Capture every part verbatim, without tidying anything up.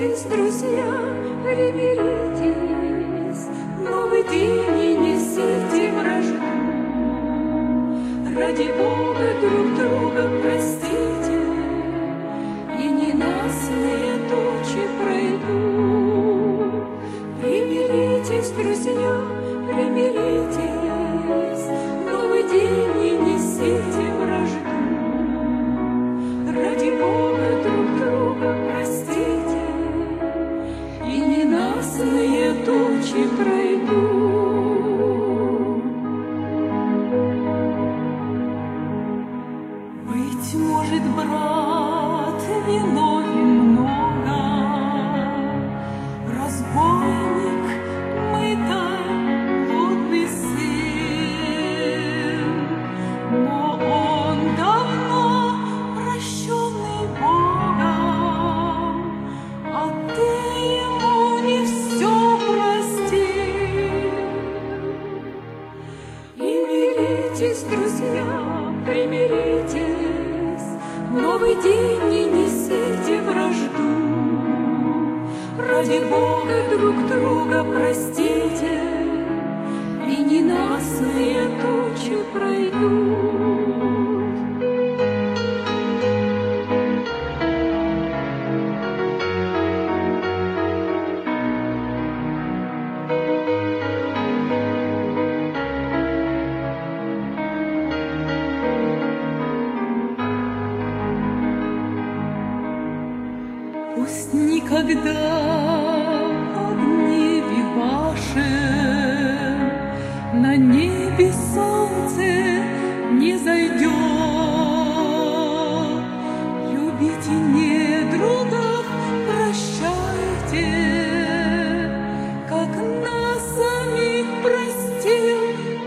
Примиритесь, друзья, примиритесь, новый день и несите вражду. Ради Бога друг друга простите, и ненастные тучи пройдут. Примиритесь, друзья, примиритесь, новый день и несите вражду. Ради Бога друг друга простите, и ненастные тучи пройдут. Быть может, брат виновен много, разбойник, мытай, глупый сын, но он давно прощенный Богом, а ты ему не все прости. Примиритесь, друзья, примиритесь, новый день не несите вражду. Ради Бога друг друга простите, и ненастные тучи пройдут. Пусть никогда о гневе вашем на небе солнце не зайдет. Любите недругов, прощайте, как нас самих простил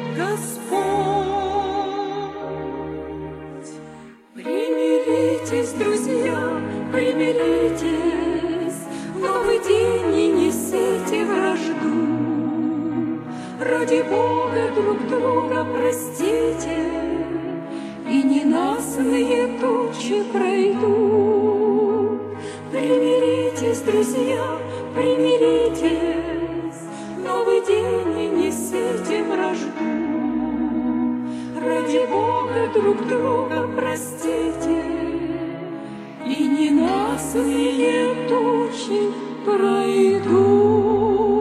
Господь. Примиритесь, друзья, примиритесь, новый день не несите вражду. Ради Бога друг друга простите, и ненастные тучи пройдут. Примиритесь, друзья, примиритесь, новый день не несите вражду. Ради Бога друг друга простите, и ненастные тучи пройдут.